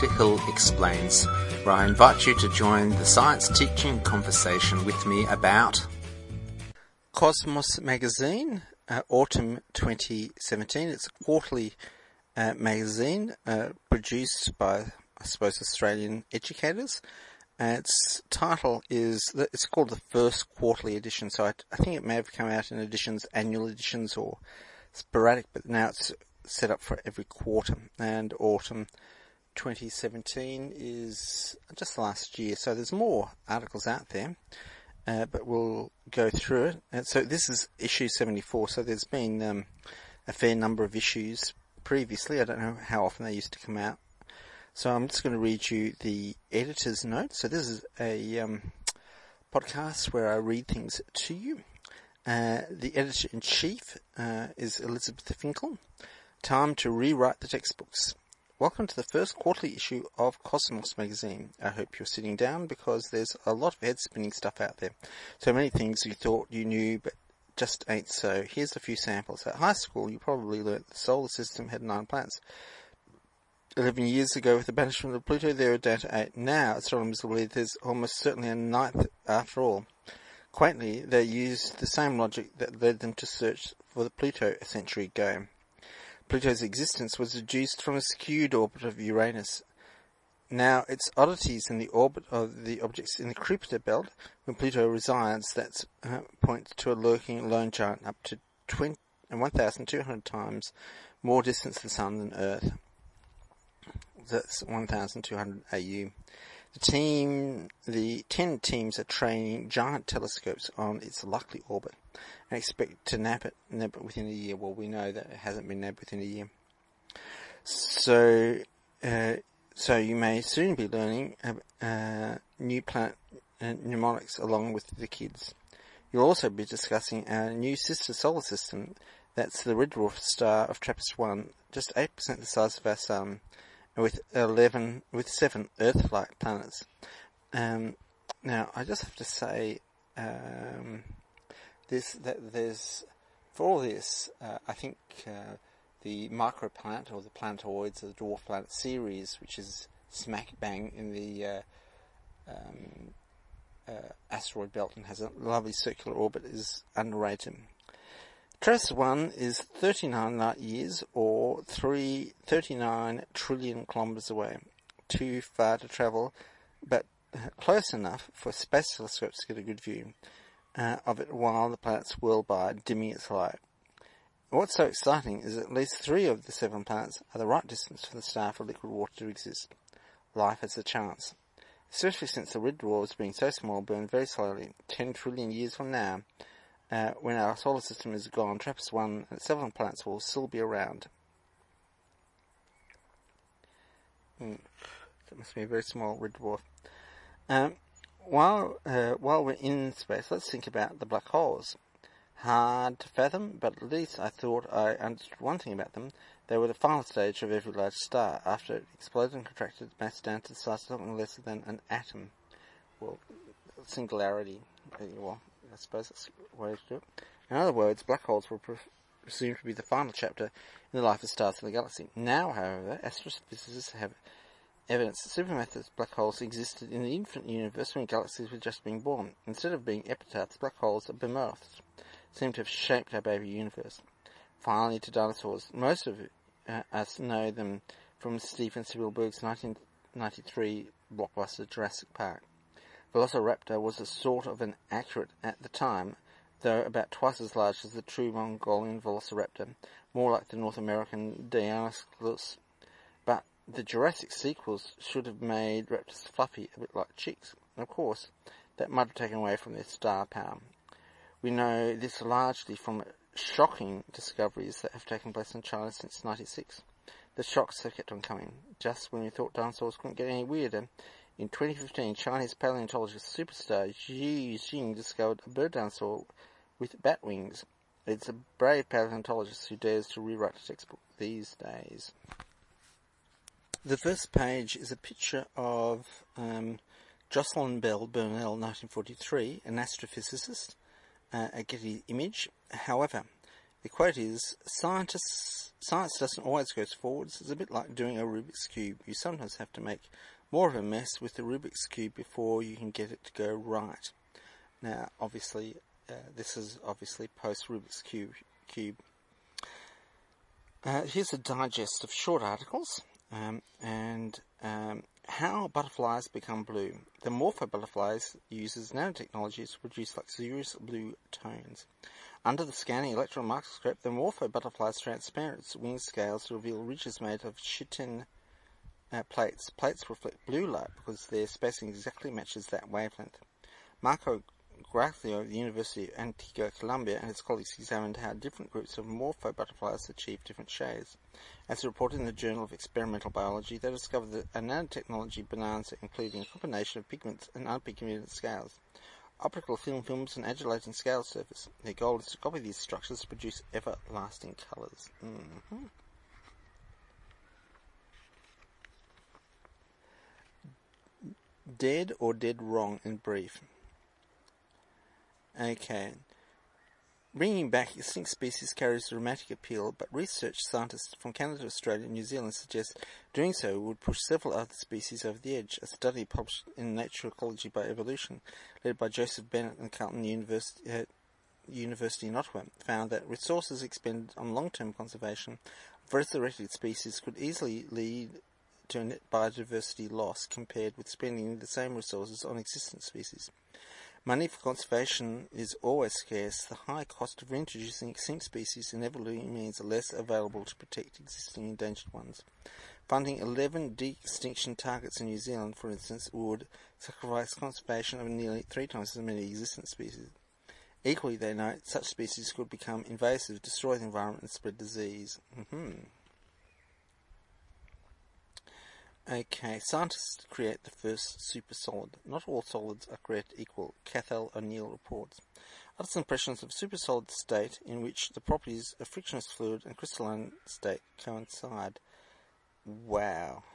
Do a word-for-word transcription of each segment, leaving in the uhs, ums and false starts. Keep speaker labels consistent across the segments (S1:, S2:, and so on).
S1: Doctor Hill Explains, where I invite you to join the science teaching conversation with me about Cosmos Magazine, uh, Autumn twenty seventeen. It's a quarterly uh, magazine uh, produced by, I suppose, Australian educators. Uh, its title is, it's called the first quarterly edition, so I, I think it may have come out in editions, annual editions or sporadic, but now it's set up for every quarter. And Autumn twenty seventeen is just last year, so there's more articles out there, uh, but we'll go through it. And so this is issue seventy-four, so there's been um, a fair number of issues previously. I don't know how often they used to come out. So I'm just going to read you the editor's note. So this is a um, podcast where I read things to you. Uh, the editor-in-chief uh, is Elizabeth Finkel. Time to rewrite the textbooks. Welcome to the first quarterly issue of Cosmos Magazine. I hope you're sitting down because there's a lot of head-spinning stuff out there. So many things you thought you knew but just ain't so. Here's a few samples. At high school, you probably learnt the solar system had nine planets. Eleven years ago, with the banishment of Pluto, there were down to eight. Now, astronomers believe there's almost certainly a ninth after all. Quaintly, they used the same logic that led them to search for the Pluto a century ago. Pluto's existence was deduced from a skewed orbit of Uranus. Now, its oddities in the orbit of the objects in the Kuiper belt, where Pluto resides, that uh, points to a lurking lone giant up to one thousand two hundred times more distant to the Sun than Earth. That's one thousand two hundred A U. The team, the ten teams are training giant telescopes on its likely orbit and expect to nab it, nab it within a year. Well, we know that it hasn't been nabbed within a year. So, uh, so you may soon be learning uh, uh, new planet uh, mnemonics along with the kids. You'll also be discussing our new sister solar system. That's the red dwarf star of TRAPPIST one, just eight percent the size of our Sun, with eleven, with seven Earth-like planets. Um, now, I just have to say, um, this that there's for all this, uh, I think uh, the microplanet or the planetoids, or the dwarf planet series, which is smack bang in the uh, um, uh, asteroid belt and has a lovely circular orbit, is underrated. TRAPPIST one is thirty-nine light years, or three, thirty-nine trillion kilometres away. Too far to travel, but close enough for space telescopes to get a good view uh, of it while the planets whirl by, dimming its light. What's so exciting is that at least three of the seven planets are the right distance for the star for liquid water to exist. Life has a chance. Especially since the red dwarfs, being so small, burn very slowly. Ten trillion years from now, Uh, when our solar system is gone, TRAPPIST one and seven planets will still be around. Mm. That must be a very small red dwarf. Um, while uh, while we're in space, let's think about the black holes. Hard to fathom, but at least I thought I understood one thing about them. They were the final stage of every large star. After it exploded and contracted mass down to the size of something less than an atom. Well, singularity. Well, I suppose that's the way to do it. In other words, black holes were presumed to be the final chapter in the life of stars in the galaxy. Now, however, astrophysicists have evidence that supermassive black holes existed in the infinite universe when galaxies were just being born. Instead of being epitaphs, black holes are behemoths, seem to have shaped our baby universe. Finally, to dinosaurs. Most of uh, us know them from Steven Spielberg's nineteen ninety-three blockbuster Jurassic Park. Velociraptor was a sort of an accurate at the time, though about twice as large as the true Mongolian Velociraptor, more like the North American Deinonychus. But the Jurassic sequels should have made raptors fluffy, a bit like chicks. And of course, that might have taken away from their star power. We know this largely from shocking discoveries that have taken place in China since ninety-six. The shocks have kept on coming. Just when we thought dinosaurs couldn't get any weirder, in twenty fifteen, Chinese paleontologist superstar Xi Jinping discovered a bird dinosaur with bat wings. It's a brave paleontologist who dares to rewrite a textbook these days. The first page is a picture of um, Jocelyn Bell Burnell, nineteen forty-three, an astrophysicist, uh, a Getty image. However, The quote is, Scientists, science doesn't always go forwards. It's a bit like doing a Rubik's Cube. You sometimes have to make more of a mess with the Rubik's Cube before you can get it to go right. Now, obviously, uh, this is obviously post-Rubik's Cube. cube. Uh, here's a digest of short articles, um, and um, how butterflies become blue. The Morpho butterflies uses nanotechnology to produce luxurious blue tones. Under the scanning electron microscope, the Morpho butterfly's transparent wing scales reveal ridges made of chitin uh, plates. Plates reflect blue light because their spacing exactly matches that wavelength. Marco Graglio of the University of Antigua Columbia and his colleagues examined how different groups of Morpho butterflies achieve different shades. As reported in the Journal of Experimental Biology, they discovered that a nanotechnology bonanza including a combination of pigments and unpigmented scales, optical film films and adulating scale surface. Their goal is to copy these structures to produce everlasting colours. Mm-hmm. Dead or dead wrong in brief. Okay. Bringing back extinct species carries dramatic appeal, but research scientists from Canada, Australia and New Zealand suggest doing so would push several other species over the edge. A study published in Nature Ecology by Evolution, led by Joseph Bennett and Carleton University, uh, University in Ottawa, found that resources expended on long-term conservation of resurrected species could easily lead to a net biodiversity loss compared with spending the same resources on existing species. Money for conservation is always scarce. The high cost of reintroducing extinct species inevitably means less available to protect existing endangered ones. Funding eleven de-extinction targets in New Zealand, for instance, would sacrifice conservation of nearly three times as many existing species. Equally, they note, such species could become invasive, destroy the environment and spread disease. Mm-hmm. Okay, scientists create the first super solid. Not all solids are created equal, Cathal O'Neill reports. Others impressions of super solid state in which the properties of frictionless fluid and crystalline state coincide. Wow.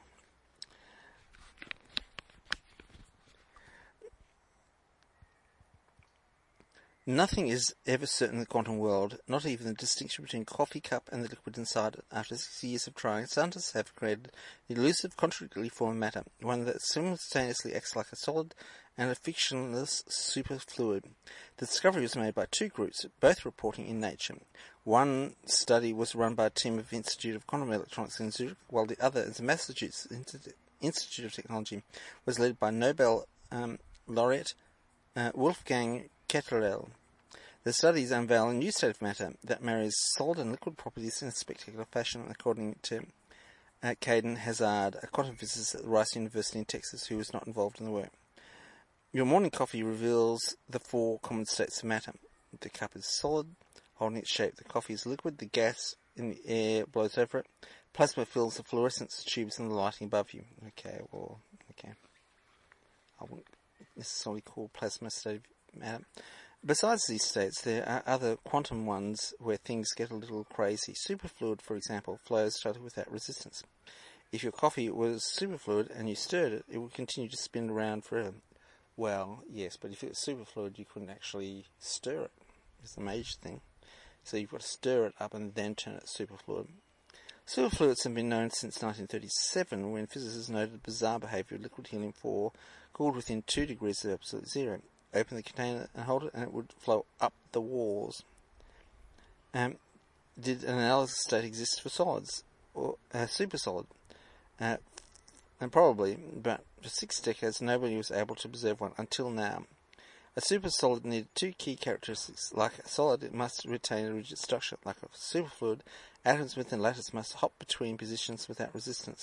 S1: Nothing is ever certain in the quantum world, not even the distinction between coffee cup and the liquid inside it. After six years of trying, scientists have created the elusive, contradictorily formed matter, one that simultaneously acts like a solid and a frictionless superfluid. The discovery was made by two groups, both reporting in Nature. One study was run by a team of the Institute of Quantum Electronics in Zurich, while the other, at the Massachusetts Institute of Technology, was led by Nobel um, laureate uh, Wolfgang Ketterle. The studies unveil a new state of matter that marries solid and liquid properties in a spectacular fashion, according to uh, Caden Hazard, a quantum physicist at Rice University in Texas who was not involved in the work. Your morning coffee reveals the four common states of matter. The cup is solid, holding its shape. The coffee is liquid. The gas in the air blows over it. Plasma fills the fluorescence tubes in the lighting above you. Okay, well, okay. I wouldn't necessarily call plasma a state of matter. Besides these states, there are other quantum ones where things get a little crazy. Superfluid, for example, flows totally without resistance. If your coffee was superfluid and you stirred it, it would continue to spin around forever. Well, yes, but if it was superfluid, you couldn't actually stir it. It's the major thing. So you've got to stir it up and then turn it superfluid. Superfluids have been known since nineteen thirty-seven, when physicists noted the bizarre behaviour of liquid helium four cooled within two degrees of absolute zero. Open the container and hold it, and it would flow up the walls. Um, did an analogous state exist for solids, or uh, super solid? Uh, and probably, but for six decades nobody was able to observe one until now. A super solid needed two key characteristics. Like a solid, it must retain a rigid structure. Like a superfluid, atoms within lattice must hop between positions without resistance.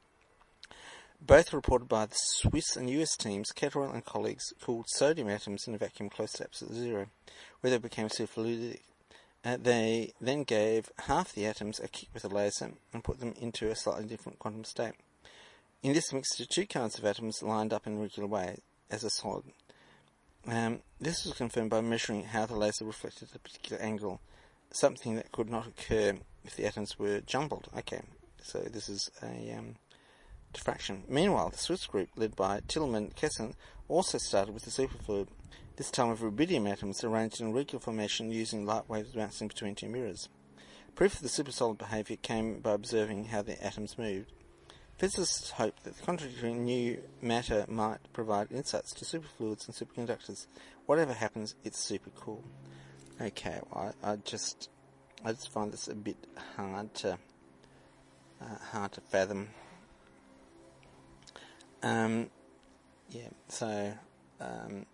S1: Both reported by the Swiss and U S teams, Ketterle and colleagues cooled sodium atoms in a vacuum close to absolute zero, where they became superfluidic. Uh, they then gave half the atoms a kick with a laser and put them into a slightly different quantum state. In this mixture, two kinds of atoms lined up in a regular way as a solid. Um, this was confirmed by measuring how the laser reflected a particular angle, something that could not occur if the atoms were jumbled. Okay, so this is a um, diffraction. Meanwhile, the Swiss group, led by Tillmann Kessen, also started with the superfluid. this time of rubidium atoms arranged in a regular formation using light waves bouncing between two mirrors. Proof of the supersolid behaviour came by observing how the atoms moved. Physicists hoped that the contradictory new matter might provide insights to superfluids and superconductors. Whatever happens, it's super cool. Okay, well, I, I just, I just find this a bit hard to, uh, hard to fathom. Um, yeah. So, um,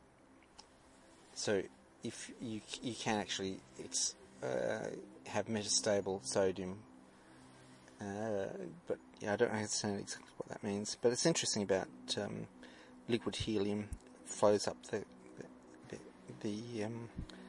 S1: so if you you can actually ex, uh, have metastable sodium. Uh, but yeah, I don't understand exactly what that means. But it's interesting about um, liquid helium flows up the the, the, the um,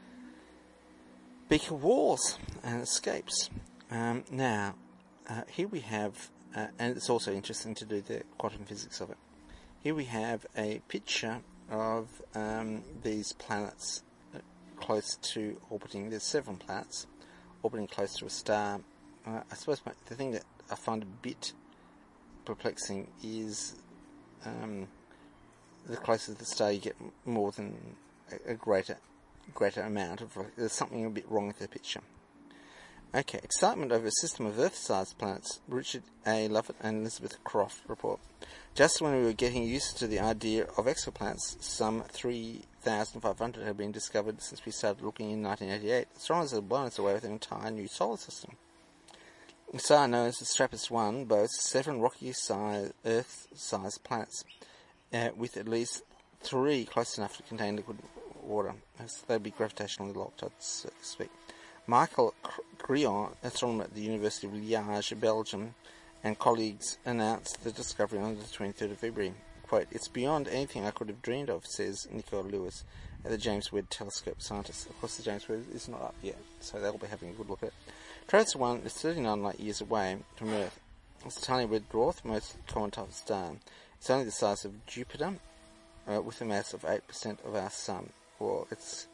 S1: beaker walls and escapes. Um, now, uh, here we have, uh, and it's also interesting to do the quantum physics of it. Here we have a picture of um, these planets close to orbiting. There's seven planets orbiting close to a star. Uh, I suppose my, the thing that I find a bit perplexing is um, the closer to the star you get, more than a, a greater greater amount of. There's something a bit wrong with the picture. Okay, excitement over a system of Earth-sized planets. Richard A. Lovett and Elizabeth Croft report. Just when we were getting used to the idea of exoplanets, some three thousand five hundred have been discovered since we started looking in nineteen eighty-eight. Astronomers have blown us away with an entire new solar system. The star known as the TRAPPIST one boasts seven rocky-sized Earth-sized planets, uh, with at least three close enough to contain liquid water. They'd be gravitationally locked, so to speak. Michael Grion, astronomer at the University of Liège, Belgium, and colleagues announced the discovery on the twenty-third of February. Quote, "It's beyond anything I could have dreamed of," says Nicola Lewis, at the James Webb Telescope scientist. Of course, the James Webb is not up yet, so they'll be having a good look at it. TRAPPIST one is thirty-nine light years away from Earth. It's a tiny red dwarf, most common type of star. It's only the size of Jupiter, uh, with a mass of eight percent of our Sun. Well, it's...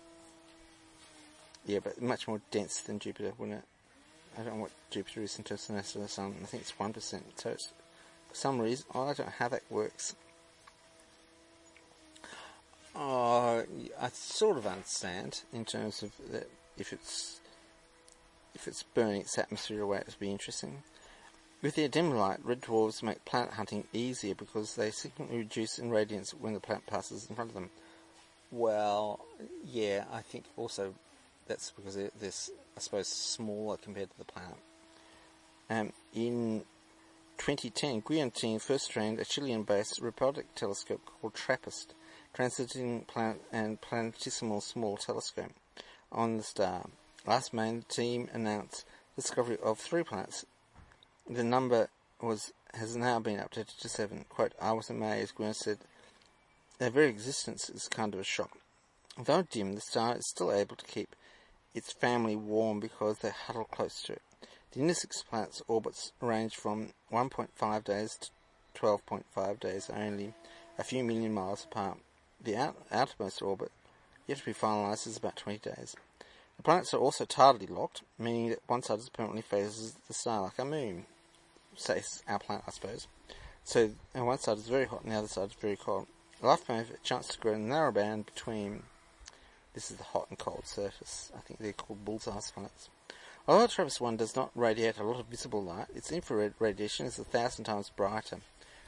S1: yeah, but much more dense than Jupiter, wouldn't it? I don't know what Jupiter is in terms of mass of the Sun. I think it's one percent. So it's, for some reason, oh, I don't know how that works. Oh, I sort of understand in terms of that if it's if it's burning its atmosphere away, it would be interesting. With their dim light, red dwarfs make planet hunting easier because they significantly reduce in radiance when the planet passes in front of them. Well, yeah, I think also that's because they're, they're I suppose, smaller compared to the planet. Um, in twenty ten, Guion team first trained a Chilean-based robotic telescope called TRAPPIST, Transiting Planet and Planetesimal Small Telescope, on the star. Last May, the team announced the discovery of three planets. The number was has now been updated to seven. Quote, "I was amazed," Guion said. "Their very existence is kind of a shock. Though dim, the star is still able to keep its family warm because they huddle close to it. The inner six planets' orbits range from one point five days to twelve point five days, only a few million miles apart. The out, outermost orbit, yet to be finalised, is about twenty days. The planets are also tidally locked, meaning that one side permanently faces the star like a moon. Say our planet, I suppose. So and one side is very hot and the other side is very cold. Life may have a chance to grow in a narrow band between. This is the hot and cold surface. I think they're called bullseye planets. Although TRAPPIST one does not radiate a lot of visible light, its infrared radiation is a thousand times brighter.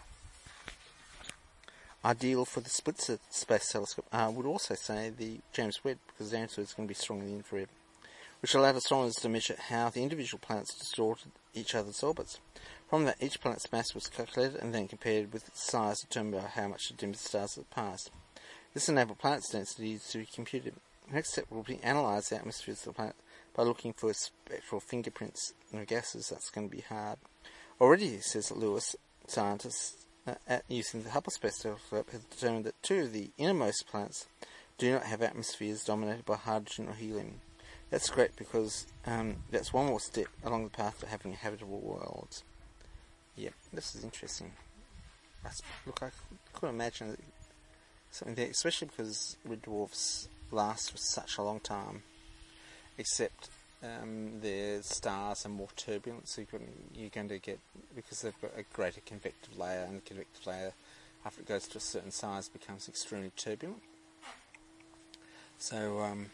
S1: Ideal for the Spitzer Space Telescope. I would also say the James Webb, because the James Webb is going to be strong in the infrared, which allowed astronomers to measure how the individual planets distorted each other's orbits. From that, each planet's mass was calculated and then compared with its size to determine how much the dimmest stars had passed. This enabled planet's density to be computed. The next step will be to analyse the atmospheres of the planet by looking for spectral fingerprints of gases. That's going to be hard. Already, says Lewis, scientists uh, at using the Hubble Space Telescope have determined that two of the innermost planets do not have atmospheres dominated by hydrogen or helium. That's great because um, that's one more step along the path to having habitable worlds. Yeah, this is interesting. I, look, I couldn't imagine that something there, especially because red dwarfs last for such a long time. Except um, their stars are more turbulent, so you're, you're going to get, because they've got a greater convective layer, and the convective layer, after it goes to a certain size, becomes extremely turbulent. So, um,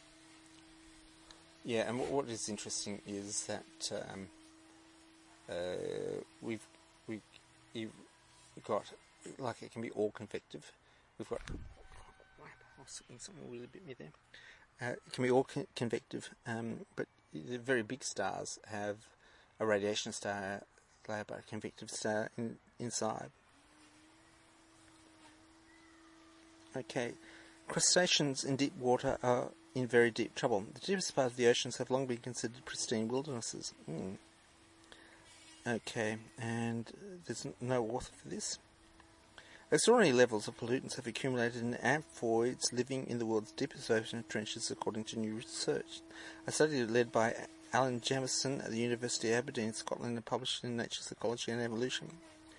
S1: yeah, and what, what is interesting is that um, uh, we've we've you've got, like, it can be all convective. We've got something really bit me there. Uh, it can be all con- convective, um, but the very big stars have a radiation star layer, but a convective star in, inside. Okay, crustaceans in deep water are in very deep trouble. The deepest part of the oceans have long been considered pristine wildernesses. Mm. Okay, and there's no author for this. Extraordinary levels of pollutants have accumulated in amphipoids living in the world's deepest ocean trenches, according to new research. A study led by Alan Jamieson at the University of Aberdeen, Scotland, and published in Nature's Ecology and Evolution,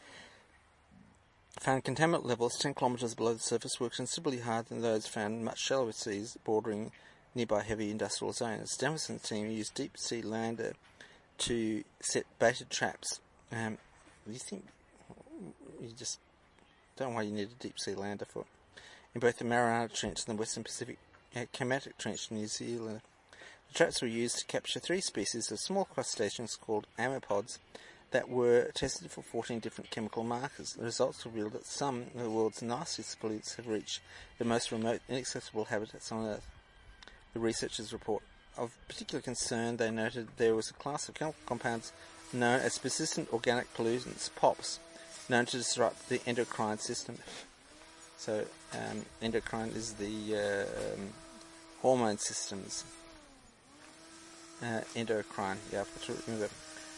S1: found contaminant levels ten kilometres below the surface were considerably higher than those found in much shallower seas bordering nearby heavy industrial zones. Jamieson's team used deep sea lander to set baited traps. Um, you think you just don't know why you need a deep sea lander for, in both the Mariana Trench and the Western Pacific uh, Kermadec Trench in New Zealand. The traps were used to capture three species of small crustaceans called ammopods that were tested for fourteen different chemical markers. The results revealed that some of the world's nastiest pollutants have reached the most remote, inaccessible habitats on Earth. The researchers report. Of particular concern, they noted there was a class of chemical compounds known as persistent organic pollutants, P O Ps, known to disrupt the endocrine system. So, um, endocrine is the uh, um, hormone systems. Uh, endocrine, yeah, I've got to remember.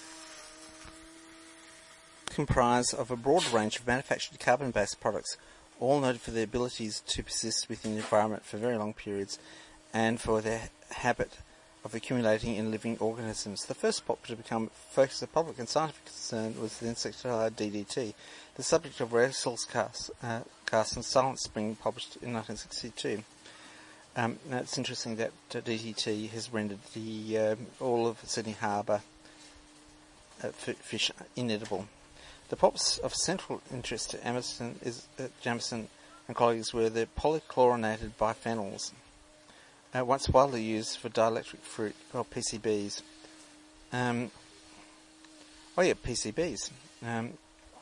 S1: Comprise of a broad range of manufactured carbon-based products, all noted for their abilities to persist within the environment for very long periods and for their habit of accumulating in living organisms. The first P O P to become a focus of public and scientific concern was the insecticide D D T, the subject of Russell's cast, uh, cast and Silent Spring, published in nineteen sixty-two. Um, now it's interesting that uh, D D T has rendered the um, all of Sydney Harbour uh, f- fish inedible. The P O Ps of central interest to Emerson is, uh, Jamieson and colleagues were the polychlorinated biphenyls, uh, once widely used for dielectric fruit, or P C Bs. Um, oh yeah, P C Bs. Um,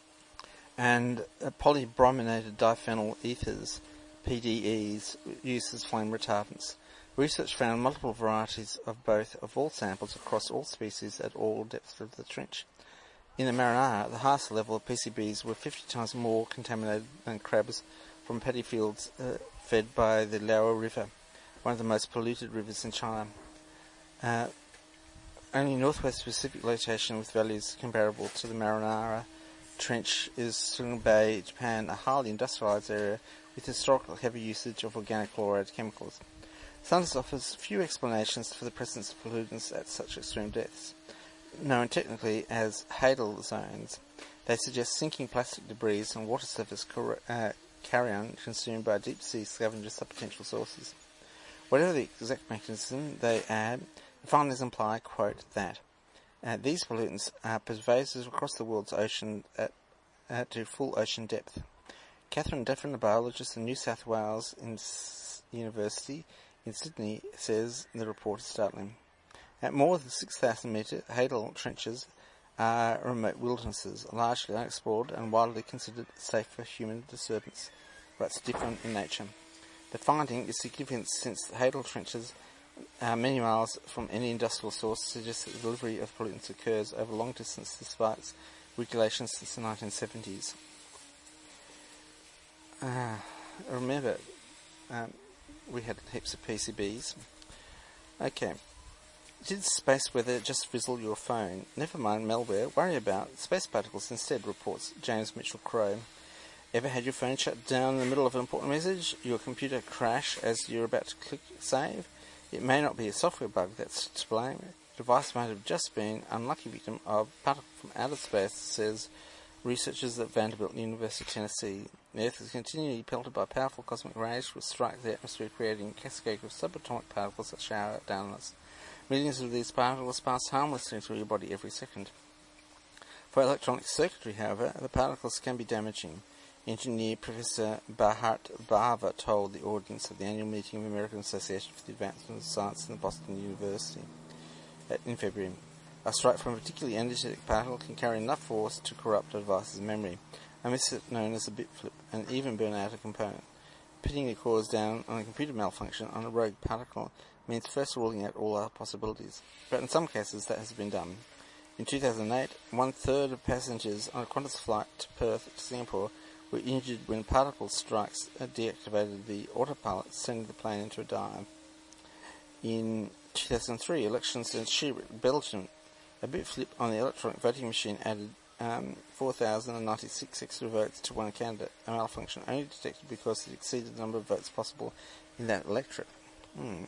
S1: and uh, polybrominated diphenyl ethers, P D Es, used as flame retardants. Research found multiple varieties of both of all samples across all species at all depths of the trench. In the Marinara, the highest level of P C Bs were fifty times more contaminated than crabs from paddy fields uh, fed by the Laowa River, one of the most polluted rivers in China. Uh, only Northwest Pacific location with values comparable to the Marinara Trench is Surin Bay, Japan, a highly industrialised area with historical heavy usage of organic chloride chemicals. Science offers few explanations for the presence of pollutants at such extreme depths. Known technically as Hadal zones, they suggest sinking plastic debris and water surface cor- uh, carrion consumed by deep-sea scavengers are potential sources. Whatever the exact mechanism, they add, the findings imply, quote, that uh, these pollutants are pervasive across the world's ocean at, uh, to full ocean depth. Catherine Deffin, a biologist in New South Wales in S- University in Sydney, says the report is startling. At more than six thousand metre, Hadal trenches are remote wildernesses, largely unexplored and widely considered safe for human disturbance, but it's different in nature. The finding is significant since the Hadal trenches are many miles from any industrial source, suggests that the delivery of pollutants occurs over long distance despite regulations since the nineteen seventies. Uh, remember, um, we had heaps of P C Bs. Okay. Did space weather just fizzle your phone? Never mind malware, worry about space particles instead, reports James Mitchell Crowe. Ever had your phone shut down in the middle of an important message? Your computer crash as you're about to click save? It may not be a software bug that's to blame. The device might have just been an unlucky victim of particle from outer space, says researchers at Vanderbilt University, Tennessee. The Earth is continually pelted by powerful cosmic rays which strike the atmosphere, creating a cascade of subatomic particles that shower down on us. Millions of these particles pass harmlessly through your body every second. For electronic circuitry, however, the particles can be damaging. engineer Professor Bharat Bhava told the audience of the annual meeting of the American Association for the Advancement of Science in Boston University in February. A strike from a particularly energetic particle can carry enough force to corrupt a device's memory, a method known as a bit flip, and even burn out a component. Pinning the cause down on a computer malfunction on a rogue particle means first ruling out all other possibilities, but in some cases that has been done. In two thousand eight, one-third of passengers on a Qantas flight to Perth to Singapore were injured when particle strikes deactivated the autopilot, sending the plane into a dive. In two thousand three, elections in Schiphol, Belgium, a bit flip on the electronic voting machine added um, four thousand ninety-six extra votes to one candidate, a malfunction only detected because it exceeded the number of votes possible in that electorate. Hmm.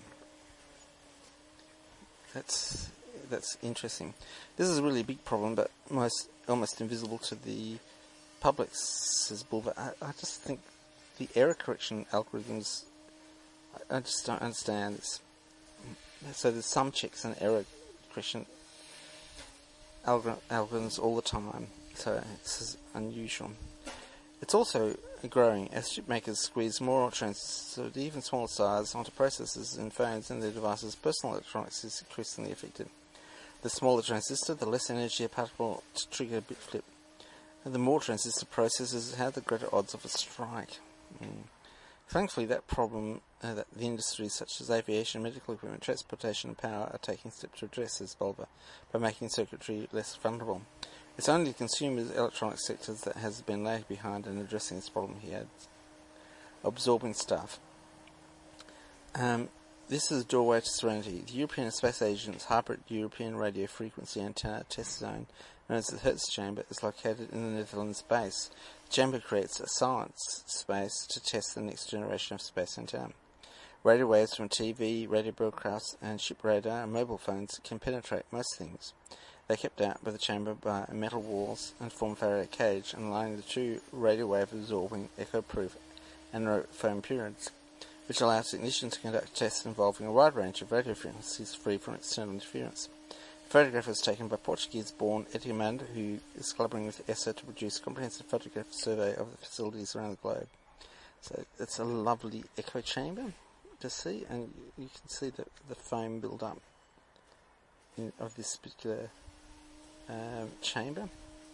S1: That's that's interesting. This is a really big problem, but most almost invisible to the public, says Bull. But I, I just think the error correction algorithms, I, I just don't understand this. So there's some checks and error correction algorithms all the time, so it's unusual. It's also growing as chip makers squeeze more transistors, even smaller size, onto processors in phones and their devices. Personal electronics is increasingly affected. The smaller transistor, the less energy a particle to trigger a bit flip. And the more transistor processors have, the greater odds of a strike. Mm. Thankfully, that problem uh, that the industries such as aviation, medical equipment, transportation and power are taking steps to address, says Bulba, by making circuitry less vulnerable. It's only the consumer electronics sectors that has been lagged behind in addressing this problem, he adds. Absorbing stuff. Um, this is a doorway to serenity. The European Space Agency's hybrid European Radio Frequency Antenna Test Zone, known as the Hertz Chamber, is located in the Netherlands base. The chamber creates a science space to test the next generation of space antenna. Radio waves from T V, radio broadcasts, and ship radar and mobile phones can penetrate most things. They are kept out by the chamber by metal walls and form Faraday cage, and lining the two radio wave absorbing, echo-proof and foam pyramids, which allow technicians to conduct tests involving a wide range of radio frequencies free from external interference. The photograph was taken by Portuguese-born Eddie Amanda, who is collaborating with E S A to produce a comprehensive photographic survey of the facilities around the globe. So it's a lovely echo chamber to see, and you can see the, the foam build up in, of this particular um, chamber,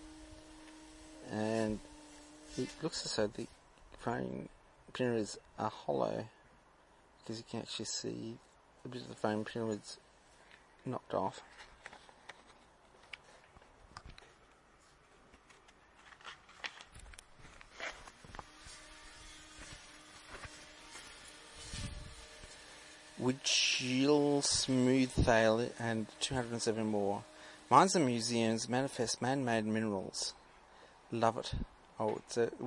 S1: and it looks as though the foam pyramids are hollow, because you can actually see a bit of the foam pyramids knocked off. Widgeal, Smoothtail, and two hundred seven more. Mines and museums manifest man-made minerals. Love it. Oh, it's a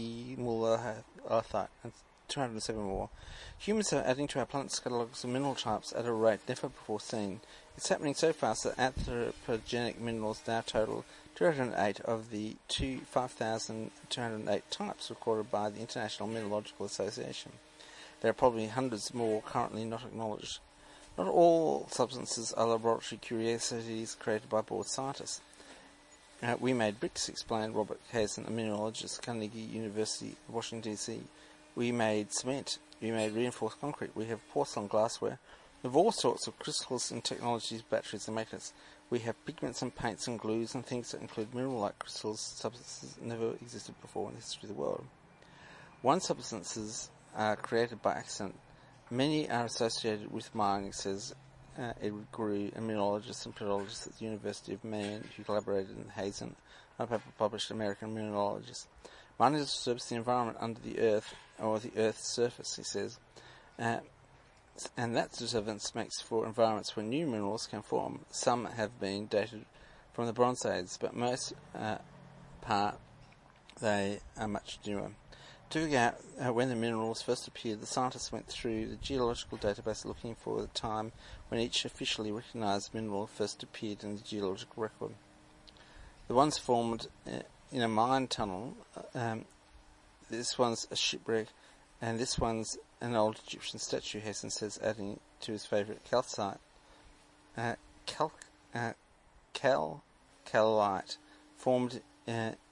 S1: Widgeal and two hundred seven more. Humans are adding to our planet's catalogues of mineral types at a rate never before seen. It's happening so fast that anthropogenic minerals now total two hundred eight of the five thousand two hundred eight types recorded by the International Mineralogical Association. There are probably hundreds more currently not acknowledged. Not all substances are laboratory curiosities created by bored scientists. Uh, we made bricks, explained Robert Kazin, a mineralogist at Carnegie University, Washington, D C We made cement. We made reinforced concrete. We have porcelain glassware. We have all sorts of crystals and technologies, batteries and magnets. We have pigments and paints and glues and things that include mineral-like crystals, substances that never existed before in the history of the world. One substances are created by accident. Many are associated with mining, says uh, Edward Grew, a mineralogist and pedologist at the University of Maine, who collaborated in Hazen on a paper published American Mineralogist. Mining disturbs the environment under the earth, or the earth's surface, he says, uh, and that disturbance makes for environments where new minerals can form. Some have been dated from the Bronze Age, but most uh, part they are much newer. To figure out uh, when the minerals first appeared, the scientists went through the geological database looking for the time when each officially recognised mineral first appeared in the geological record. The ones formed uh, in a mine tunnel, um, this one's a shipwreck, and this one's an old Egyptian statue, Hesson says, adding to his favourite calcite. Uh, cal, uh, cal, calite, formed uh,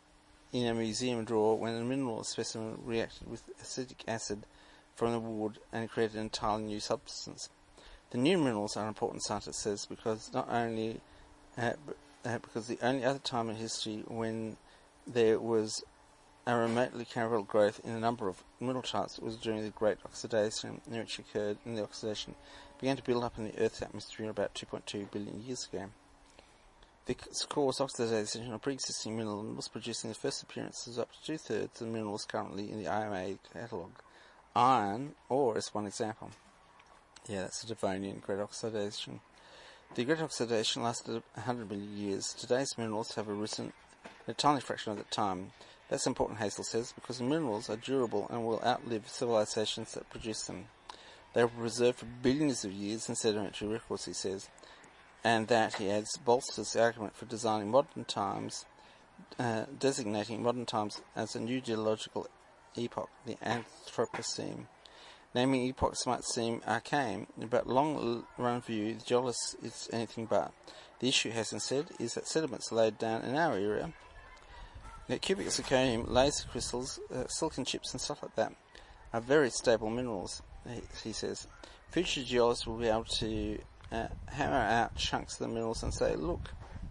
S1: in a museum drawer when a mineral specimen reacted with acetic acid from the wood and created an entirely new substance. The new minerals are important, scientist says, because not only uh, uh, because the only other time in history when there was a remotely comparable growth in a number of mineral types was during the Great Oxidation, which occurred in the oxidation began to build up in the Earth's atmosphere about two point two billion years ago. This caused oxidation of pre-existing minerals, producing the first appearances of up to two-thirds of the minerals currently in the I M A catalogue. Iron ore is one example. Yeah, that's a Devonian Great Oxidation. The Great Oxidation lasted one hundred million years. Today's minerals have arisen in a tiny fraction of that time. That's important, Hazel says, because the minerals are durable and will outlive civilizations that produce them. They were preserved for billions of years in sedimentary records, he says, and that, he adds, bolsters the argument for designing modern times, uh, designating modern times as a new geological epoch, the Anthropocene. Naming epochs might seem arcane, but long-run view, the geologist is anything but. The issue, Hassan said, is that sediments laid down in our area, that cubic zirconium, laser crystals, uh, silicon chips and stuff like that, are very stable minerals, he, he says. Future geologists will be able to uh, hammer out chunks of the minerals and say, look,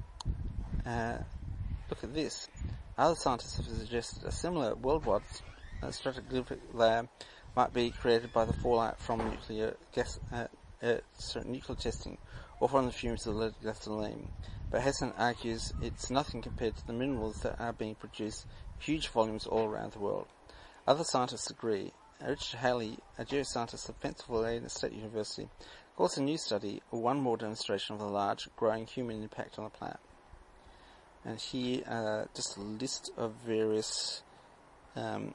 S1: uh, look at this. Other scientists have suggested a similar worldwide uh, stratigraphic layer might be created by the fallout from nuclear gas, uh, uh, sorry, nuclear testing, or from the fumes of lead gasoline. But Hassan argues it's nothing compared to the minerals that are being produced in huge volumes all around the world. Other scientists agree. Richard Haley, a geoscientist at Pennsylvania State University, calls a new study one more demonstration of the large, growing human impact on the planet. And here, uh, just a list of various um,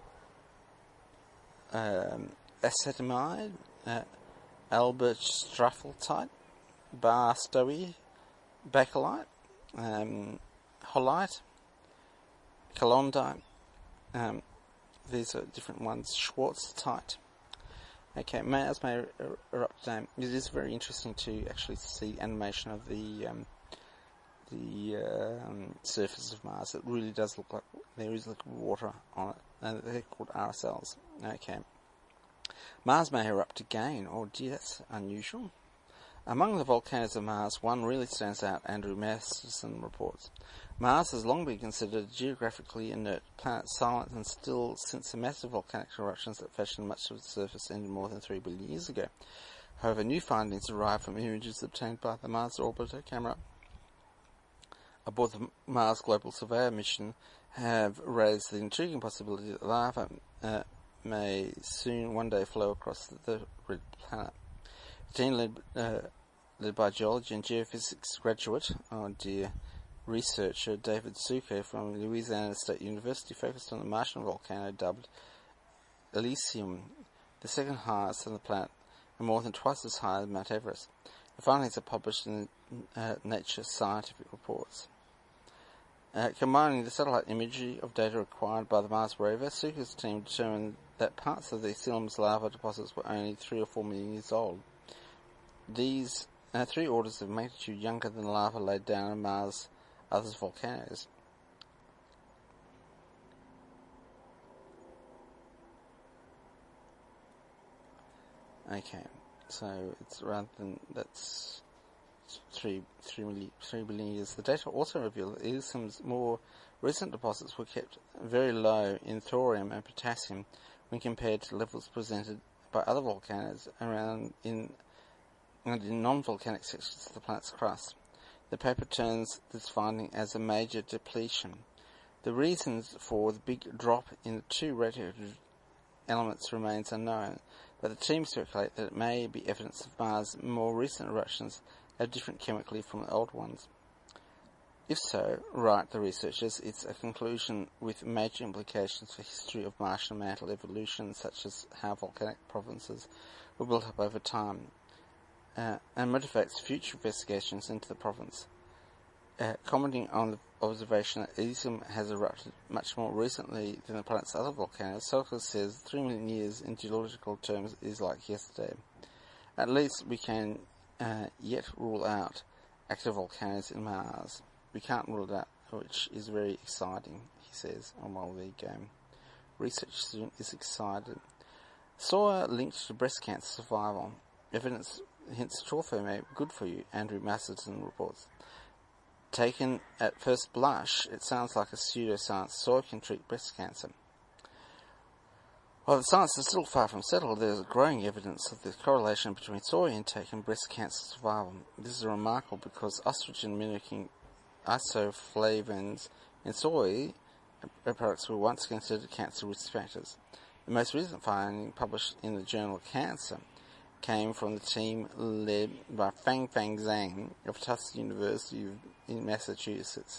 S1: um, acetamide, uh, albertstraffeltite, barstowie, bakelite, um, holite, colondite. Um, these are different ones. Schwarztite. Okay, Mars may er- erupt today. It is very interesting to actually see animation of the um, the um, surface of Mars. It really does look like there is like water on it. And they're called aerosols. Okay. Mars may erupt again. Oh dear, that's unusual. Among the volcanoes of Mars, one really stands out, Andrew Masterson reports. Mars has long been considered a geographically inert planet, silent and still since the massive volcanic eruptions that fashioned much of its surface ended more than three billion years ago. However, new findings arrived from images obtained by the Mars Orbiter camera aboard the Mars Global Surveyor mission have raised the intriguing possibility that lava uh, may soon one day flow across the, the red planet. The team led, uh, led by geology and geophysics graduate, oh dear, researcher David Succo from Louisiana State University focused on the Martian volcano dubbed Elysium, the second highest on the planet and more than twice as high as Mount Everest. The findings are published in uh, Nature Scientific Reports. Uh, combining the satellite imagery of data acquired by the Mars rover, Succo's team determined that parts of the Elysium's lava deposits were only three or four million years old. These are three orders of magnitude younger than lava laid down on Mars' other volcanoes. Okay, so it's rather than that's three three million three billion years. The data also reveal that Elysium's more recent deposits were kept very low in thorium and potassium when compared to levels presented by other volcanoes around in and in non-volcanic sections of the planet's crust. The paper terms this finding as a major depletion. The reasons for the big drop in the two radioactive elements remains unknown, but the team speculate that it may be evidence of Mars' more recent eruptions are different chemically from the old ones. If so, write the researchers, it's a conclusion with major implications for history of Martian mantle evolution, such as how volcanic provinces were built up over time, uh, and motivates future investigations into the province. Uh, commenting on the observation that Elysium has erupted much more recently than the planet's other volcanoes, Succo says three million years in geological terms is like yesterday. At least we can uh, yet rule out active volcanoes in Mars. We can't rule it out, which is very exciting, he says. Oh, well, there you go. Research student is excited. Soya linked to breast cancer survival. Evidence hints tofu may be good for you, Andrew Masterton reports. Taken at first blush, it sounds like a pseudoscience. Soy can treat breast cancer. While the science is still far from settled, there is growing evidence of the correlation between soy intake and breast cancer survival. This is remarkable because estrogen-mimicking isoflavones in soy products were once considered cancer risk factors. The most recent finding, published in the journal Cancer, came from the team led by Fangfang Zhang of Tufts University in Massachusetts.